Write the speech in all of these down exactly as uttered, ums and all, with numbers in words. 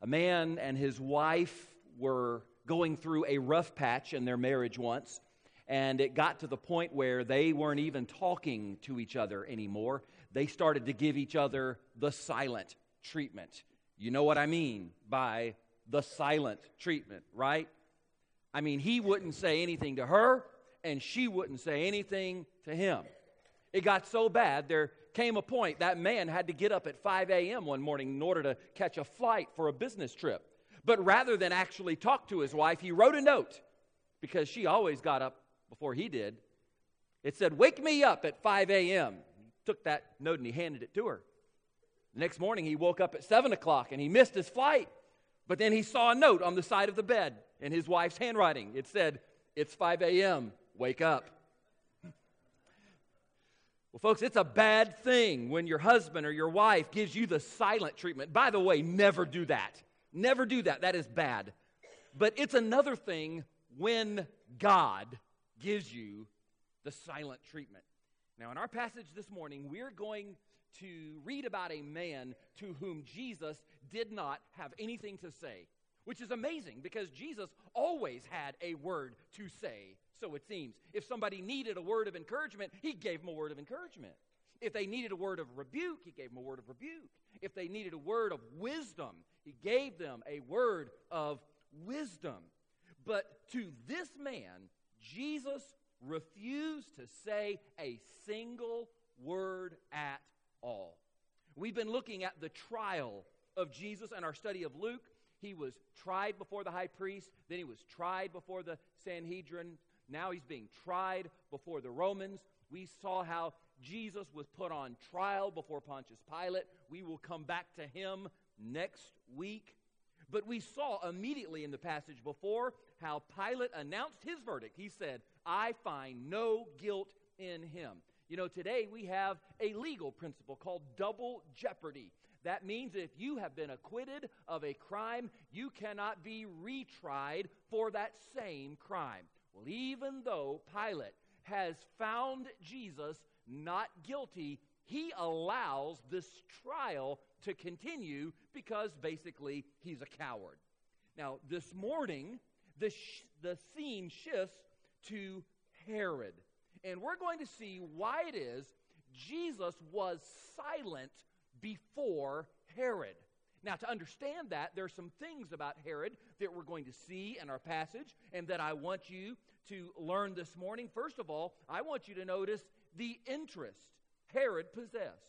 A man and his wife were going through a rough patch in their marriage once, and it got to the point where they weren't even talking to each other anymore. They started to give each other the silent treatment. You know what I mean by the silent treatment, right? I mean, he wouldn't say anything to her, and she wouldn't say anything to him. It got so bad, there came a point that man had to get up at five a.m. one morning in order to catch a flight for a business trip. But rather than actually talk to his wife, he wrote a note, because she always got up before he did. It said, "Wake me up at five a.m. He took that note and he handed it to her. The next morning he woke up at seven o'clock and he missed his flight. But then he saw a note on the side of the bed in his wife's handwriting. It said, "It's five a.m. Wake up." Well, folks, it's a bad thing when your husband or your wife gives you the silent treatment. By the way, never do that. Never do that. That is bad. But it's another thing when God gives you the silent treatment. Now, in our passage this morning, we're going to read about a man to whom Jesus did not have anything to say, which is amazing because Jesus always had a word to say, so it seems. If somebody needed a word of encouragement, he gave them a word of encouragement. If they needed a word of rebuke, he gave them a word of rebuke. If they needed a word of wisdom, he gave them a word of wisdom. But to this man, Jesus refused to say a single word at all. We've been looking at the trial of Jesus in our study of Luke. He was tried before the high priest, then he was tried before the Sanhedrin. Now he's being tried before the Romans. We saw how Jesus was put on trial before Pontius Pilate. We will come back to him next week. But we saw immediately in the passage before how Pilate announced his verdict. He said, "I find no guilt in him." You know, today we have a legal principle called double jeopardy. That means if you have been acquitted of a crime, you cannot be retried for that same crime. Well, even though Pilate has found Jesus not guilty, he allows this trial to continue because basically he's a coward. Now, this morning, the, sh- the scene shifts to Herod. And we're going to see why it is Jesus was silent before Herod. Now, to understand that, there are some things about Herod that we're going to see in our passage and that I want you to learn this morning. First of all, I want you to notice the interest Herod possessed.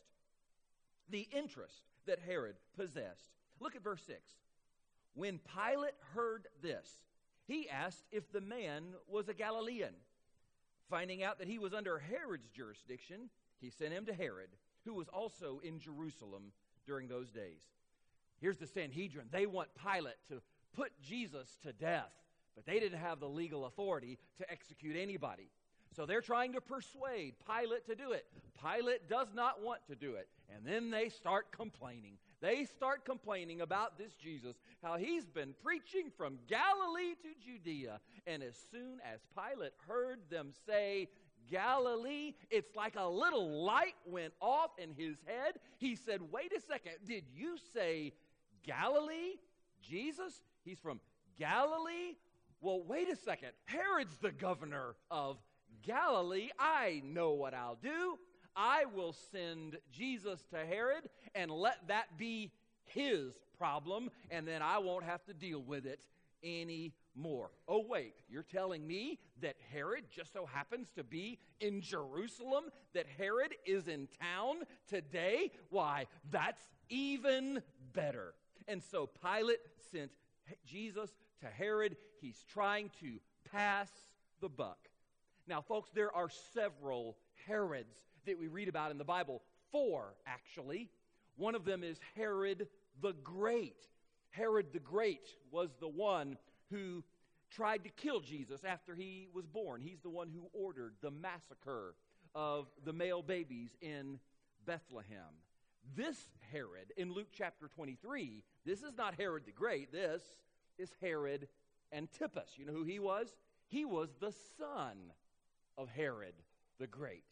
The interest that Herod possessed. Look at verse six. When Pilate heard this, he asked if the man was a Galilean. Finding out that he was under Herod's jurisdiction, he sent him to Herod, who was also in Jerusalem during those days. Here's the Sanhedrin. They want Pilate to put Jesus to death, but they didn't have the legal authority to execute anybody. So they're trying to persuade Pilate to do it. Pilate does not want to do it. And then they start complaining. They start complaining about this Jesus, how he's been preaching from Galilee to Judea. And as soon as Pilate heard them say Galilee, it's like a little light went off in his head. He said, "Wait a second, did you say Galilee? Jesus, he's from Galilee? Well, wait a second. Herod's the governor of Galilee. I know what I'll do. I will send Jesus to Herod and let that be his problem, and then I won't have to deal with it anymore." Oh, wait, you're telling me that Herod just so happens to be in Jerusalem, that Herod is in town today? Why, that's even better. And so Pilate sent Jesus to Herod. He's trying to pass the buck. Now, folks, there are several Herods that we read about in the Bible. Four, actually. One of them is Herod the Great. Herod the Great was the one who tried to kill Jesus after he was born. He's the one who ordered the massacre of the male babies in Bethlehem. This Herod, in Luke chapter twenty-three, this is not Herod the Great. This is Herod Antipas. You know who he was? He was the son of Herod the Great.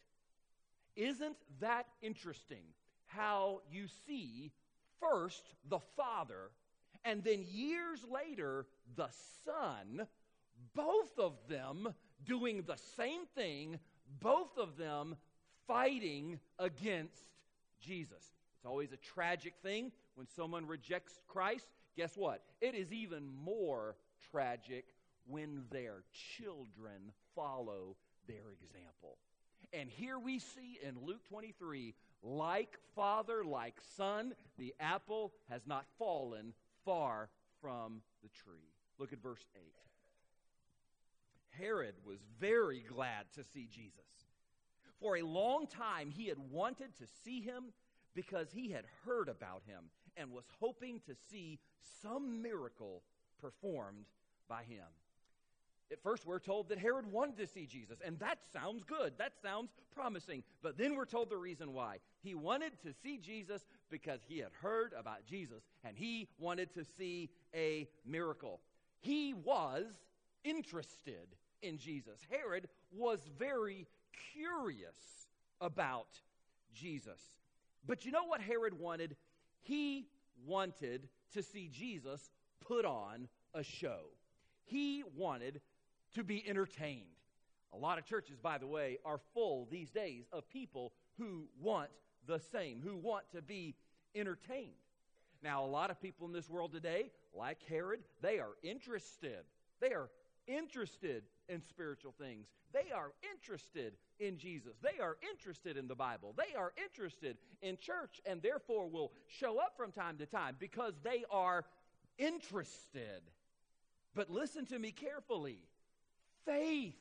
Isn't that interesting how you see first the father And then years later, the son, both of them doing the same thing, both of them fighting against Jesus. It's always a tragic thing when someone rejects Christ. Guess what? It is even more tragic when their children follow their example. And here we see in Luke twenty-three, like father, like son, the apple has not fallen far from the tree. Look at verse eight. Herod was very glad to see Jesus. For a long time he had wanted to see him because he had heard about him and was hoping to see some miracle performed by him. At first we're told that Herod wanted to see Jesus, and that sounds good. That sounds promising. But then we're told the reason why. He wanted to see Jesus because he had heard about Jesus, and he wanted to see a miracle. He was interested in Jesus. Herod was very curious about Jesus. But you know what Herod wanted? He wanted to see Jesus put on a show. He wanted to be entertained. A lot of churches, by the way, are full these days of people who want the same, who want to be entertained. Now, a lot of people in this world today, like Herod, they are interested. They are interested in spiritual things. They are interested in Jesus. They are interested in the Bible. They are interested in church, and therefore will show up from time to time because they are interested. But listen to me carefully. Faith,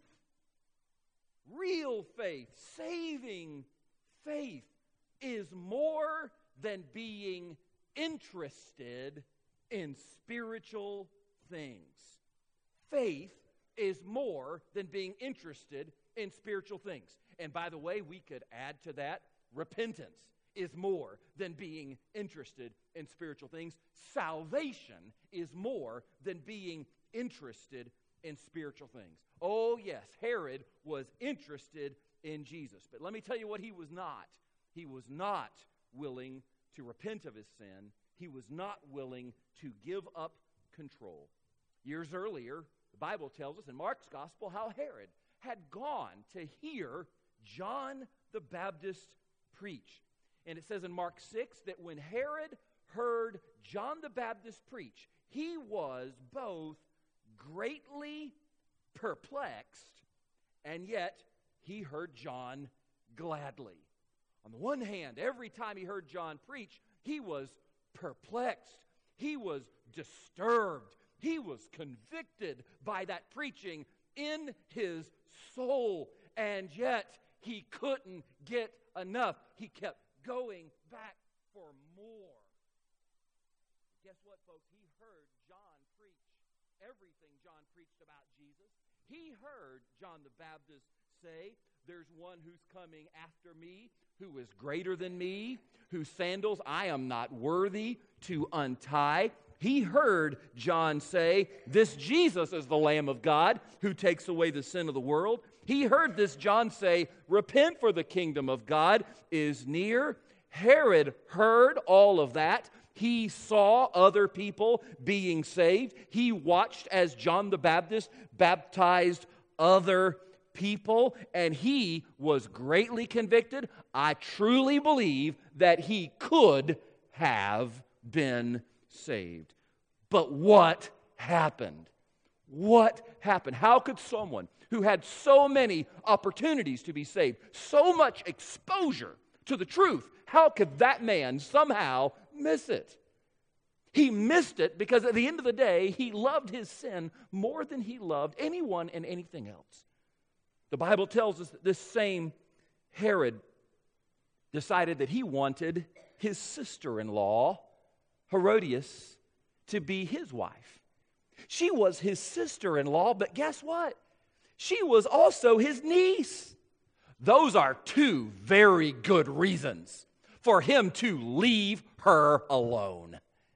real faith, saving faith is more than being interested in spiritual things. Faith is more than being interested in spiritual things. And by the way, we could add to that, repentance is more than being interested in spiritual things. Salvation is more than being interested in spiritual things. Oh yes, Herod was interested in Jesus. But let me tell you what he was not. He was not willing to repent of his sin. He was not willing to give up control. Years earlier, the Bible tells us in Mark's gospel how Herod had gone to hear John the Baptist preach. And it says in Mark six that when Herod heard John the Baptist preach, he was both greatly perplexed, and yet he heard John gladly. On the one hand, every time he heard John preach, he was perplexed. He was disturbed. He was convicted by that preaching in his soul, and yet he couldn't get enough. He kept going back for more. Guess what, folks? He heard John preach everything John preached about Jesus. He heard John the Baptist say, there's one who's coming after me, who is greater than me, whose sandals I am not worthy to untie. He heard John say, this Jesus is the Lamb of God who takes away the sin of the world. He heard this John say, repent, for the kingdom of God is near. Herod heard all of that. He saw other people being saved. He watched as John the Baptist baptized other people, and he was greatly convicted. I truly believe that he could have been saved. But what happened? What happened? How could someone who had so many opportunities to be saved, so much exposure to the truth, how could that man somehow miss it? He missed it because at the end of the day, he loved his sin more than he loved anyone and anything else. The Bible tells us that this same Herod decided that he wanted his sister-in-law, Herodias, to be his wife. She was his sister-in-law, but guess what? She was also his niece. Those are two very good reasons for him to leave her alone.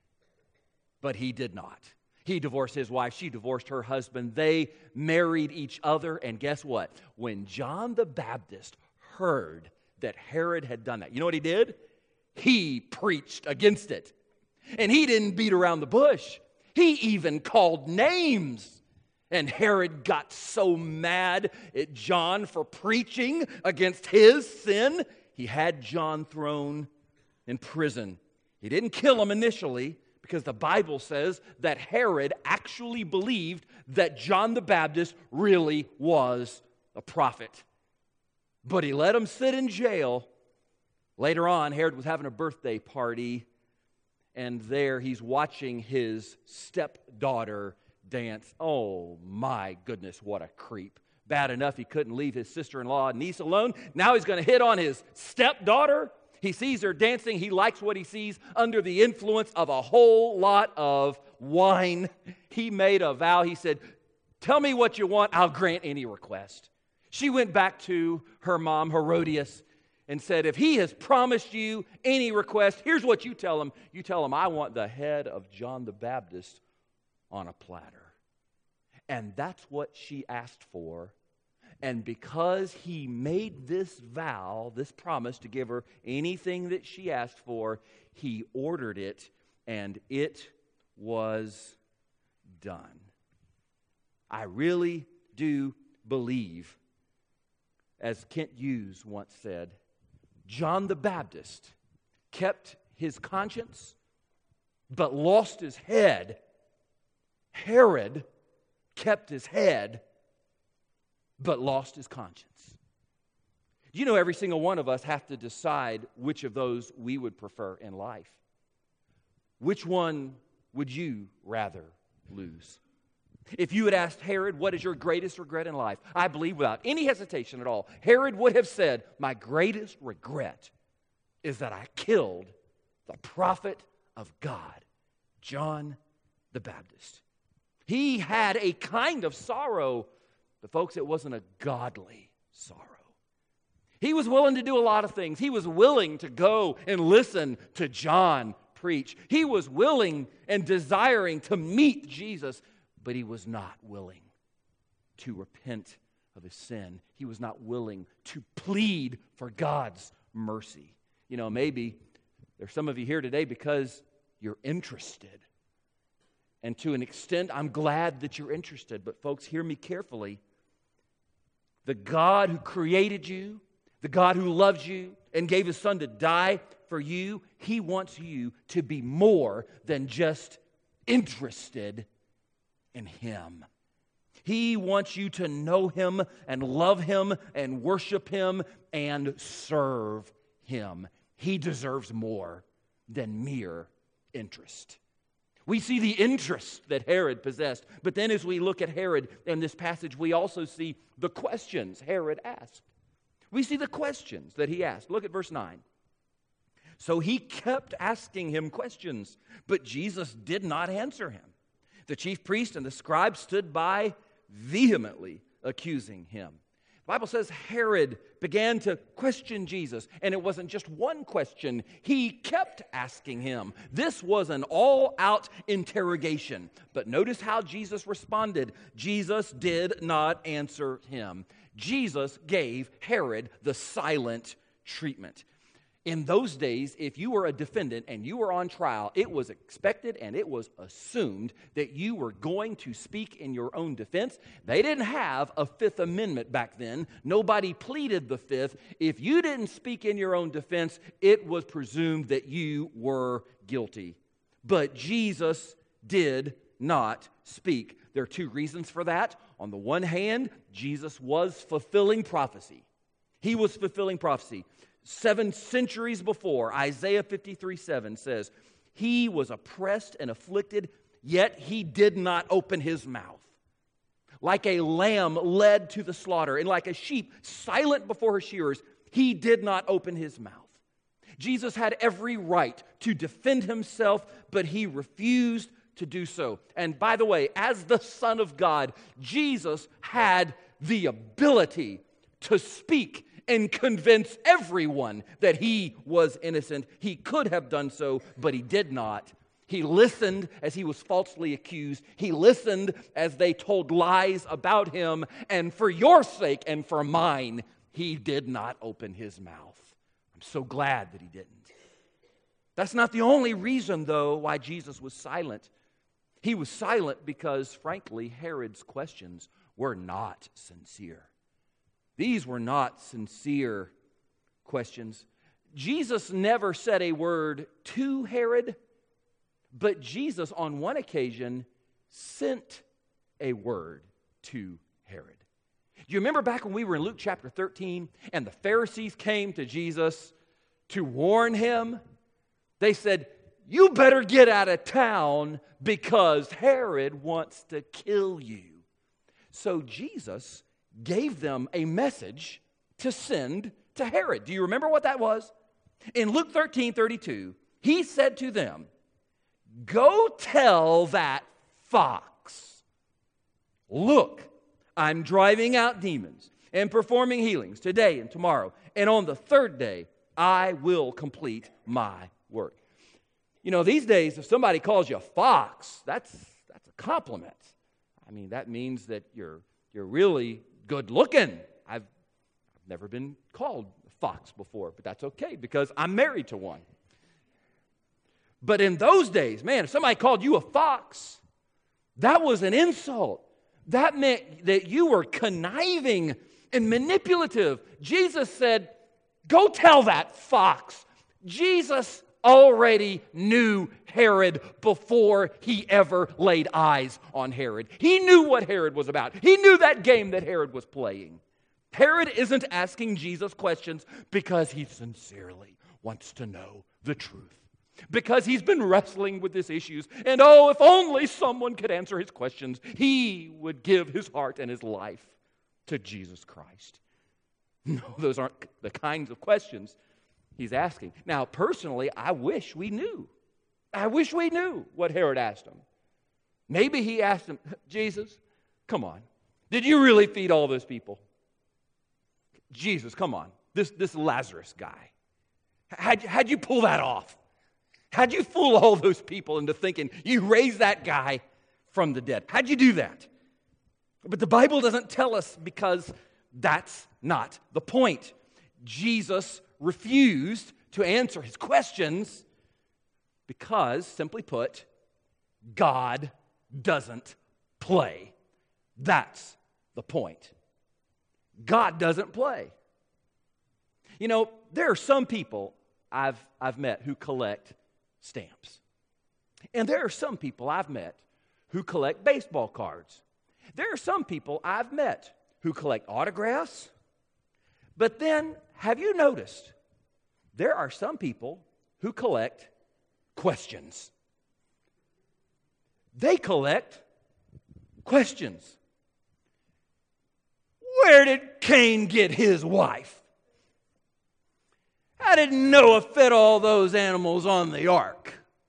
But he did not. He divorced his wife. She divorced her husband. They married each other. And guess what? When John the Baptist heard that Herod had done that, you know what he did? He preached against it. And he didn't beat around the bush. He even called names. And Herod got so mad at John for preaching against his sin, he had John thrown in prison. He didn't kill him initially, because the Bible says that Herod actually believed that John the Baptist really was a prophet. But he let him sit in jail. Later on, Herod was having a birthday party, and there he's watching his stepdaughter dance. Oh my goodness, what a creep. Bad enough he couldn't leave his sister-in-law and niece alone. Now he's going to hit on his stepdaughter. He sees her dancing. He likes what he sees under the influence of a whole lot of wine. He made a vow. He said, tell me what you want. I'll grant any request. She went back to her mom, Herodias, and said, if he has promised you any request, here's what you tell him. You tell him, I want the head of John the Baptist on a platter. And that's what she asked for. And because he made this vow, this promise to give her anything that she asked for, he ordered it, and it was done. I really do believe, as Kent Hughes once said, John the Baptist kept his conscience but lost his head. Herod kept his head but lost his conscience. You know, every single one of us have to decide which of those we would prefer in life. Which one would you rather lose? If you had asked Herod, what is your greatest regret in life? I believe without any hesitation at all, Herod would have said, my greatest regret is that I killed the prophet of God, John the Baptist. He had a kind of sorrow, but folks, it wasn't a godly sorrow. He was willing to do a lot of things. He was willing to go and listen to John preach. He was willing and desiring to meet Jesus, but he was not willing to repent of his sin. He was not willing to plead for God's mercy. You know, maybe there's some of you here today because you're interested. And to an extent, I'm glad that you're interested. But folks, hear me carefully. The God who created you, the God who loves you and gave his son to die for you, he wants you to be more than just interested in him. He wants you to know him and love him and worship him and serve him. He deserves more than mere interest. We see the interest that Herod possessed, but then as we look at Herod in this passage, we also see the questions Herod asked. We see the questions that he asked. Look at verse nine. So he kept asking him questions, but Jesus did not answer him. The chief priest and the scribe stood by, vehemently accusing him. The Bible says Herod began to question Jesus, and it wasn't just one question. He kept asking him. This was an all-out interrogation. But notice how Jesus responded. Jesus did not answer him. Jesus gave Herod the silent treatment. In those days, if you were a defendant and you were on trial, it was expected and it was assumed that you were going to speak in your own defense. They didn't have a Fifth Amendment back then. Nobody pleaded the Fifth. If you didn't speak in your own defense, it was presumed that you were guilty. But Jesus did not speak. There are two reasons for that. On the one hand, Jesus was fulfilling prophecy. He was fulfilling prophecy. Seven centuries before, Isaiah fifty-three seven says, he was oppressed and afflicted, yet he did not open his mouth. Like a lamb led to the slaughter, and like a sheep silent before her shearers, he did not open his mouth. Jesus had every right to defend himself, but he refused to do so. And by the way, as the Son of God, Jesus had the ability to speak and convince everyone that he was innocent. He could have done so, but he did not. He listened as he was falsely accused. He listened as they told lies about him. And for your sake and for mine, he did not open his mouth. I'm so glad that he didn't. That's not the only reason, though, why Jesus was silent. He was silent because, frankly, Herod's questions were not sincere. These were not sincere questions. Jesus never said a word to Herod, but Jesus, on one occasion, sent a word to Herod. Do you remember back when we were in Luke chapter thirteen and the Pharisees came to Jesus to warn him? They said, "You better get out of town because Herod wants to kill you." So Jesus gave them a message to send to Herod. Do you remember what that was? In Luke thirteen thirty-two, he said to them, "Go tell that fox, look, I'm driving out demons and performing healings today and tomorrow, and on the third day I will complete my work." You know, these days, if somebody calls you a fox, that's that's a compliment. I mean, that means that you're you're really good looking. I've, I've never been called a fox before, but that's okay because I'm married to one. But in those days, man, if somebody called you a fox, that was an insult. That meant that you were conniving and manipulative. Jesus said, "Go tell that fox." Jesus already knew Herod before he ever laid eyes on Herod. He knew what Herod was about. He knew that game that Herod was playing. Herod isn't asking Jesus questions because he sincerely wants to know the truth, because he's been wrestling with these issues. And oh, if only someone could answer his questions, he would give his heart and his life to Jesus Christ. No, those aren't the kinds of questions he's asking. Now, personally, I wish we knew. I wish we knew what Herod asked him. Maybe he asked him, "Jesus, come on. Did you really feed all those people? Jesus, come on. This, this Lazarus guy. How'd, how'd you pull that off? How'd you fool all those people into thinking you raised that guy from the dead? How'd you do that?" But the Bible doesn't tell us because that's not the point. Jesus refused to answer his questions because, simply put, God doesn't play. That's the point. God doesn't play. You know, there are some people I've, I've met who collect stamps. And there are some people I've met who collect baseball cards. There are some people I've met who collect autographs. But then, have you noticed, there are some people who collect questions. They collect questions. Where did Cain get his wife? How did Noah fit all those animals on the ark?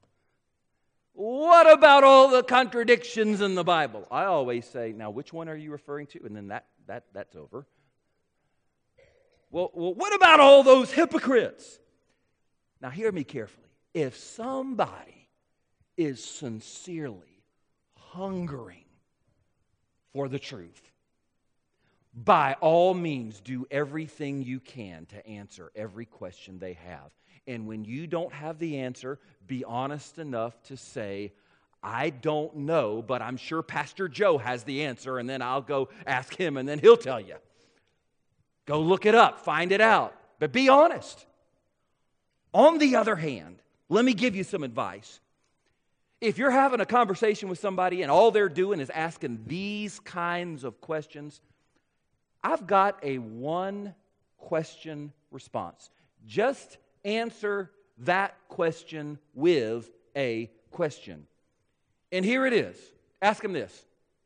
What about all the contradictions in the Bible? I always say, now which one are you referring to? And then that, that that's over. Well, well, what about all those hypocrites? Now hear me carefully. If somebody is sincerely hungering for the truth, by all means, do everything you can to answer every question they have. And when you don't have the answer, be honest enough to say, "I don't know, but I'm sure Pastor Joe has the answer," and then I'll go ask him, and then he'll tell you. Go look it up, find it out, but be honest. On the other hand, let me give you some advice. If you're having a conversation with somebody and all they're doing is asking these kinds of questions, I've got a one-question response. Just answer that question with a question. And here it is. Ask them this.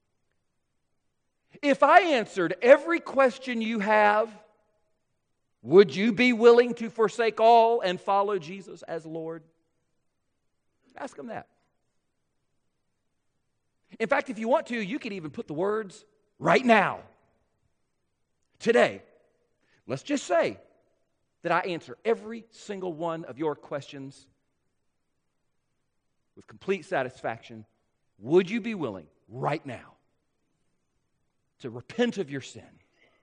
If I answered every question you have, would you be willing to forsake all and follow Jesus as Lord? Ask them that. In fact, if you want to, you could even put the words right now. Today, let's just say that I answer every single one of your questions with complete satisfaction. Would you be willing right now to repent of your sin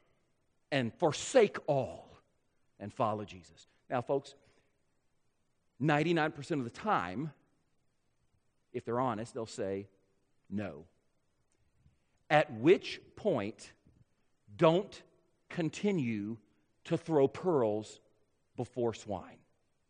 and forsake all and follow Jesus? Now, folks, ninety-nine percent of the time, if they're honest, they'll say no. At which point, don't continue to throw pearls before swine.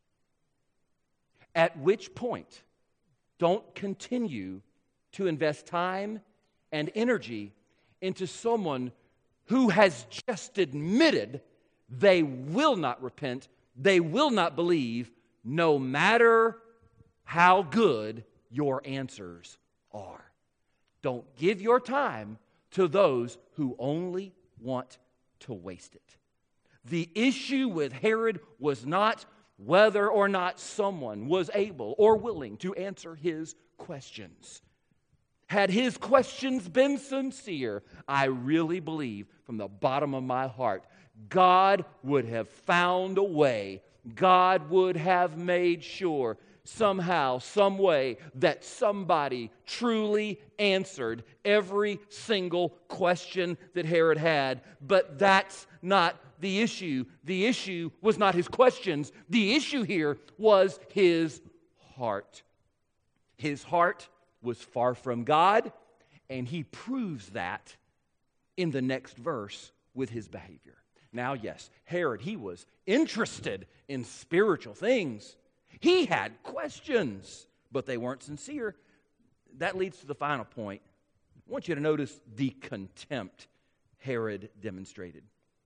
At which point, don't continue to invest time and energy into someone who has just admitted they will not repent, they will not believe, no matter how good your answers are. Don't give your time to those who only want to waste it. The issue with Herod was not whether or not someone was able or willing to answer his questions. Had his questions been sincere, I really believe from the bottom of my heart, God would have found a way. God would have made sure somehow, some way, that somebody truly answered every single question that Herod had. But that's not the issue. The issue was not his questions. The issue here was his heart. His heart was far from God, and he proves that in the next verse with his behavior. Now, yes, Herod, he was interested in spiritual things. He had questions, but they weren't sincere. That leads to the final point. I want you to notice the contempt Herod demonstrated.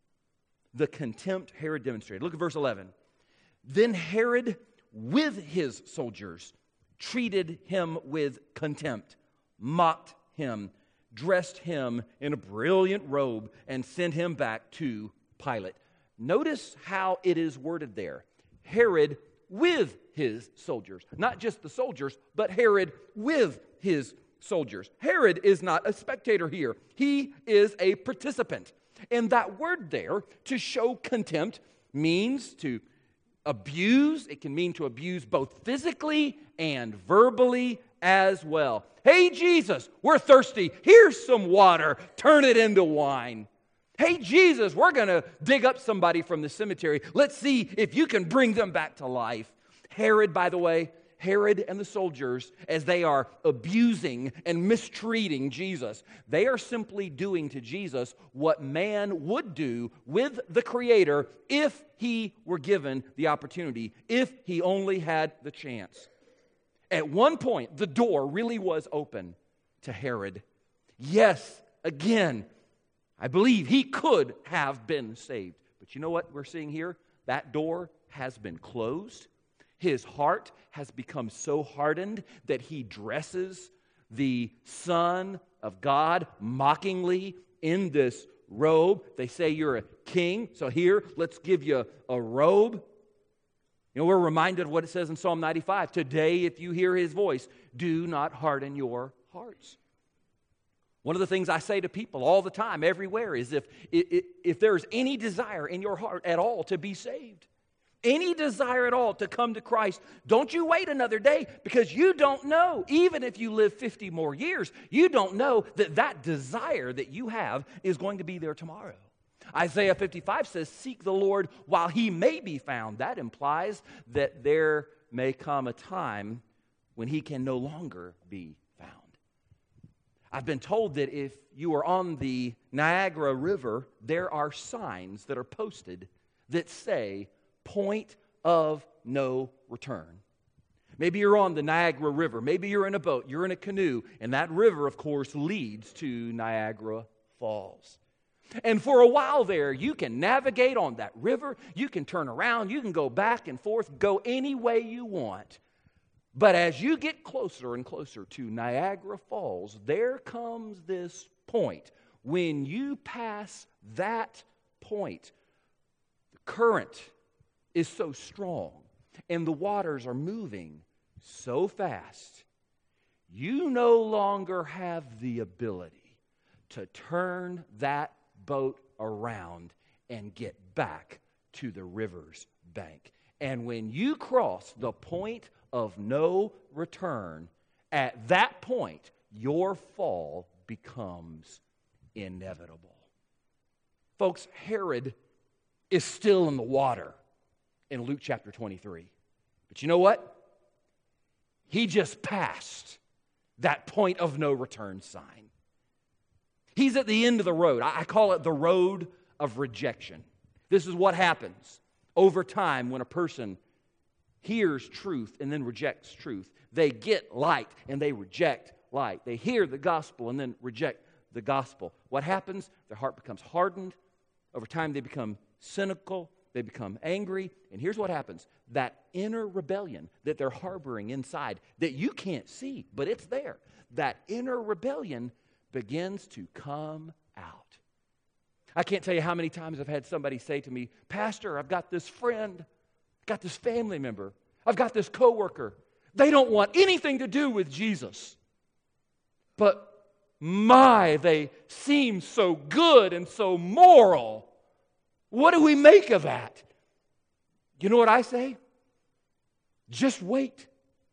The contempt Herod demonstrated. Look at verse eleven. Then Herod, with his soldiers, treated him with contempt, mocked him, dressed him in a brilliant robe, and sent him back to Pilate. Notice how it is worded there. Herod with his soldiers. Not just the soldiers, but Herod with his soldiers. Herod is not a spectator here. He is a participant. And that word there, to show contempt, means to abuse. It can mean to abuse both physically and verbally as well. Hey, Jesus, we're thirsty. Here's some water. Turn it into wine. Hey, Jesus, we're going to dig up somebody from the cemetery. Let's see if you can bring them back to life. Herod, by the way, Herod and the soldiers, as they are abusing and mistreating Jesus, they are simply doing to Jesus what man would do with the Creator if he were given the opportunity, if he only had the chance. At one point, the door really was open to Herod. Yes, again, I believe he could have been saved. But you know what we're seeing here? That door has been closed. His heart has become so hardened that he dresses the Son of God mockingly in this robe. They say you're a king, so here, let's give you a robe. You know, we're reminded of what it says in Psalm ninety-five. Today, if you hear his voice, do not harden your hearts. One of the things I say to people all the time, everywhere, is if, if, if there's any desire in your heart at all to be saved, any desire at all to come to Christ, don't you wait another day, because you don't know, even if you live fifty more years, you don't know that that desire that you have is going to be there tomorrow. Isaiah fifty-five says, seek the Lord while he may be found. That implies that there may come a time when he can no longer be found. I've been told that if you are on the Niagara River, there are signs that are posted that say, point of no return. Maybe you're on the Niagara River. Maybe you're in a boat. You're in a canoe. And that river, of course, leads to Niagara Falls. And for a while there, you can navigate on that river. You can turn around. You can go back and forth, go any way you want. But as you get closer and closer to Niagara Falls, there comes this point. When you pass that point, the current is so strong and the waters are moving so fast, you no longer have the ability to turn that boat around and get back to the river's bank. And when you cross the point of no return, at that point, your fall becomes inevitable. Folks, Herod is still in the water in Luke chapter twenty-three. But you know what? He just passed that point of no return sign. He's at the end of the road. I call it the road of rejection. This is what happens over time when a person hears truth and then rejects truth. They get light and they reject light. They hear the gospel and then reject the gospel. What happens? Their heart becomes hardened. Over time they become cynical. They become angry. And here's what happens. That inner rebellion that they're harboring inside that you can't see, but it's there. That inner rebellion begins to come out. I can't tell you how many times I've had somebody say to me, Pastor, I've got this friend, I've got this family member, I've got this coworker. They don't want anything to do with Jesus. But my, they seem so good and so moral. What do we make of that? You know what I say? Just wait.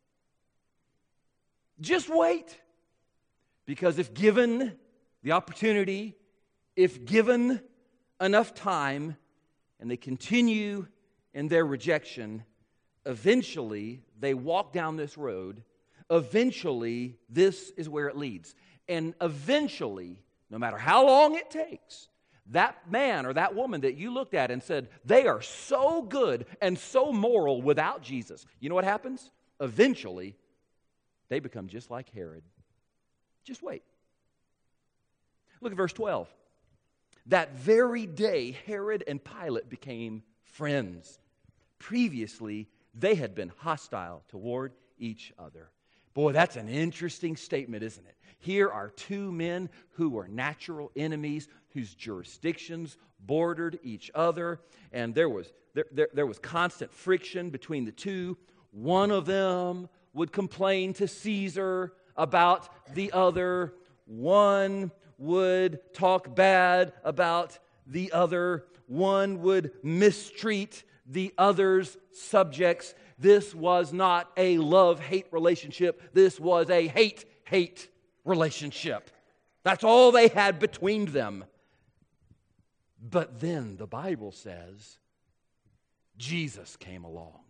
Just wait. Because if given the opportunity, if given enough time, and they continue in their rejection, eventually they walk down this road. Eventually, this is where it leads. And eventually, no matter how long it takes, that man or that woman that you looked at and said, they are so good and so moral without Jesus, you know what happens? Eventually, they become just like Herod. Just wait. Look at verse twelve. That very day, Herod and Pilate became friends. Previously, they had been hostile toward each other. Boy, that's an interesting statement, isn't it? Here are two men who were natural enemies, whose jurisdictions bordered each other, and there was there, there, there was constant friction between the two. One of them would complain to Caesar about the other. One would talk bad about the other. One would mistreat the other's subjects. This was not a love-hate relationship. This was a hate-hate relationship. That's all they had between them. But then the Bible says Jesus came along.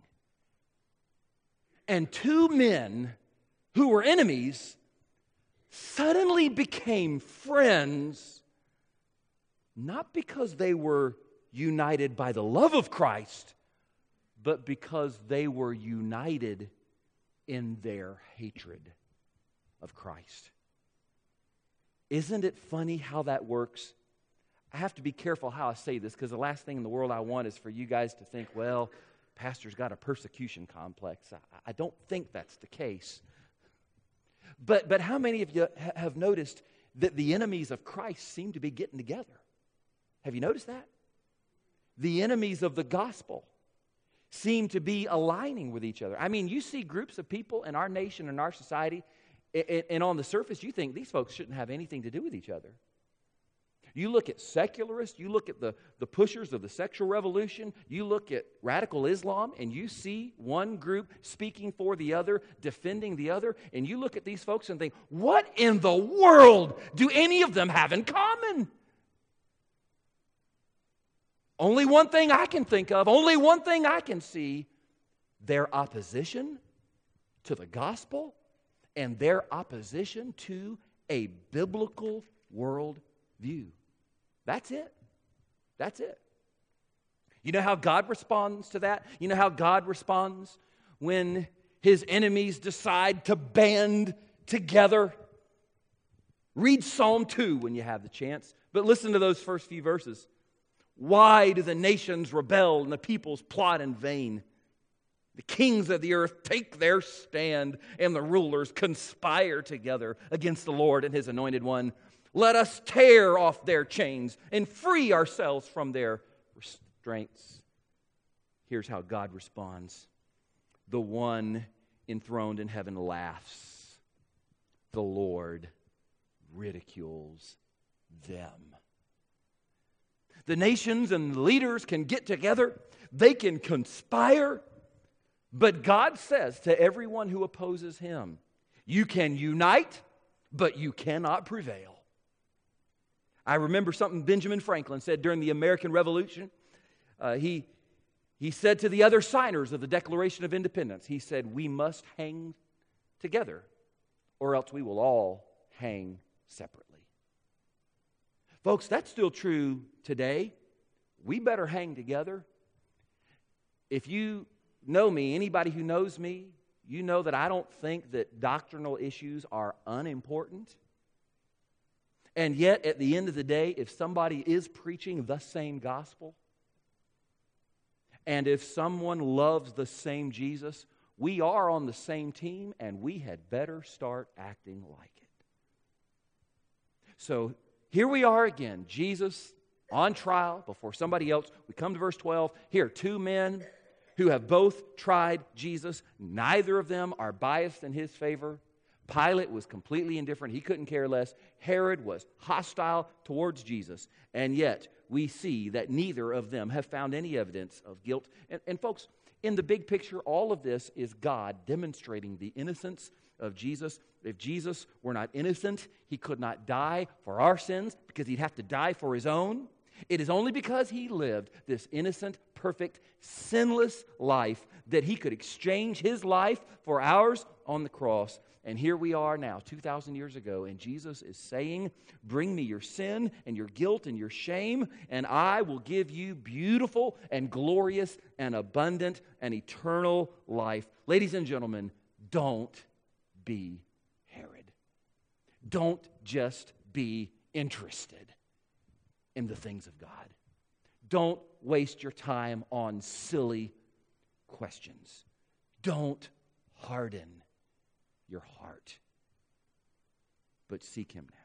And two men who were enemies suddenly became friends, not because they were united by the love of Christ, but because they were united in their hatred of Christ. Isn't it funny how that works? I have to be careful how I say this, because the last thing in the world I want is for you guys to think, well, pastor's got a persecution complex. I, I don't think that's the case. But, but how many of you ha- have noticed that the enemies of Christ seem to be getting together? Have you noticed that? The enemies of the gospel seem to be aligning with each other. I mean, you see groups of people in our nation and our society, and, and on the surface you think these folks shouldn't have anything to do with each other. You look at secularists, you look at the, the pushers of the sexual revolution, you look at radical Islam, and you see one group speaking for the other, defending the other, and you look at these folks and think, what in the world do any of them have in common? Only one thing I can think of, only one thing I can see, their opposition to the gospel and their opposition to a biblical worldview. That's it. That's it. You know how God responds to that? You know how God responds when his enemies decide to band together? Read Psalm two when you have the chance, but listen to those first few verses. Why do the nations rebel and the peoples plot in vain? The kings of the earth take their stand, and the rulers conspire together against the Lord and his anointed one. Let us tear off their chains and free ourselves from their restraints. Here's how God responds. The one enthroned in heaven laughs. The Lord ridicules them. The nations and the leaders can get together. They can conspire. But God says to everyone who opposes him, you can unite, but you cannot prevail. I remember something Benjamin Franklin said during the American Revolution. Uh, he, He said to the other signers of the Declaration of Independence, he said, we must hang together or else we will all hang separately. Folks, that's still true today. We better hang together. If you know me, anybody who knows me, you know that I don't think that doctrinal issues are unimportant. And yet, at the end of the day, if somebody is preaching the same gospel, and if someone loves the same Jesus, we are on the same team, and we had better start acting like it. So here we are again, Jesus on trial before somebody else. We come to verse twelve. Here, two men who have both tried Jesus. Neither of them are biased in his favor. Pilate was completely indifferent. He couldn't care less. Herod was hostile towards Jesus. And yet, we see that neither of them have found any evidence of guilt. And, and folks, in the big picture, all of this is God demonstrating the innocence of Jesus. If Jesus were not innocent, he could not die for our sins because he'd have to die for his own. It is only because he lived this innocent, perfect, sinless life that he could exchange his life for ours on the cross. And here we are now, two thousand years ago, and Jesus is saying, bring me your sin and your guilt and your shame, and I will give you beautiful and glorious and abundant and eternal life. Ladies and gentlemen, don't be Herod. Don't just be interested in the things of God. Don't waste your time on silly questions. Don't harden your heart, but seek him now.